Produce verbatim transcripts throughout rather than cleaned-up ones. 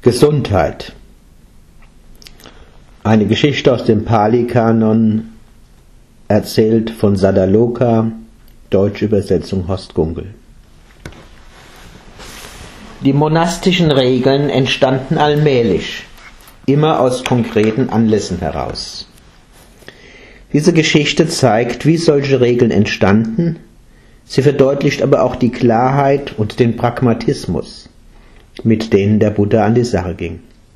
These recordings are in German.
Gesundheit. Eine Geschichte aus dem Pali-Kanon, erzählt von Sadaloka, deutsche Übersetzung Horst Gunkel. Die monastischen Regeln entstanden allmählich, immer aus konkreten Anlässen heraus. Diese Geschichte zeigt, wie solche Regeln entstanden, sie verdeutlicht aber auch die Klarheit und den Pragmatismus, mit denen der Buddha an die Sache ging.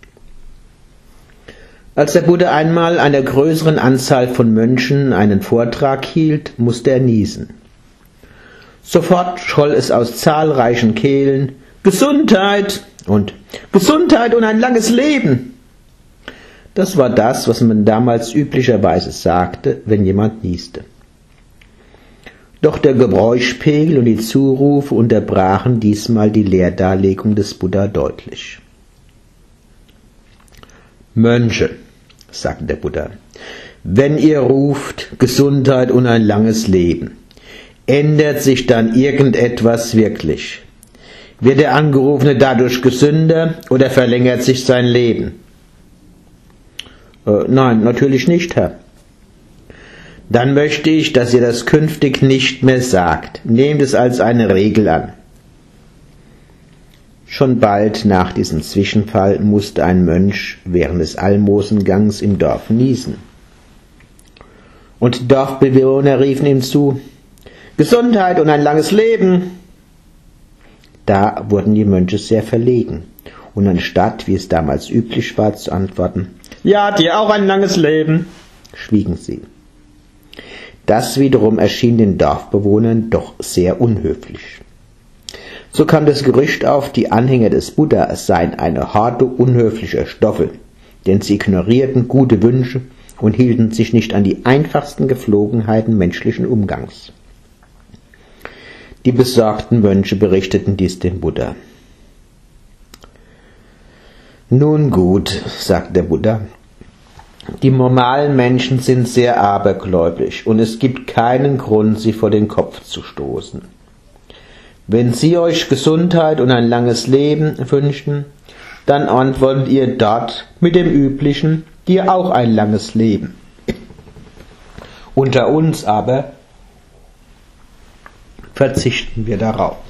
Als der Buddha einmal einer größeren Anzahl von Mönchen einen Vortrag hielt, musste er niesen. Sofort scholl es aus zahlreichen Kehlen: Gesundheit und Gesundheit und ein langes Leben. Das war das, was man damals üblicherweise sagte, wenn jemand nieste. Doch der Geräuschpegel und die Zurufe unterbrachen diesmal die Lehrdarlegung des Buddha deutlich. Mönche, sagte der Buddha, wenn ihr ruft Gesundheit und ein langes Leben, ändert sich dann irgendetwas wirklich? Wird der Angerufene dadurch gesünder oder verlängert sich sein Leben? Äh, nein, natürlich nicht, Herr. Dann möchte ich, dass ihr das künftig nicht mehr sagt. Nehmt es als eine Regel an. Schon bald nach diesem Zwischenfall musste ein Mönch während des Almosengangs im Dorf niesen. Und die Dorfbewohner riefen ihm zu: Gesundheit und ein langes Leben! Da wurden die Mönche sehr verlegen, und anstatt, wie es damals üblich war, zu antworten: Ja, dir auch ein langes Leben, schwiegen sie. Das wiederum erschien den Dorfbewohnern doch sehr unhöflich. So kam das Gerücht auf, die Anhänger des Buddha seien eine Horde unhöflicher Stoffel, denn sie ignorierten gute Wünsche und hielten sich nicht an die einfachsten Gepflogenheiten menschlichen Umgangs. Die besorgten Mönche berichteten dies dem Buddha. Nun gut, sagte der Buddha, die normalen Menschen sind sehr abergläubig und es gibt keinen Grund, sie vor den Kopf zu stoßen. Wenn sie euch Gesundheit und ein langes Leben wünschen, dann antwortet ihr dort mit dem Üblichen: dir auch ein langes Leben. Unter uns aber verzichten wir darauf.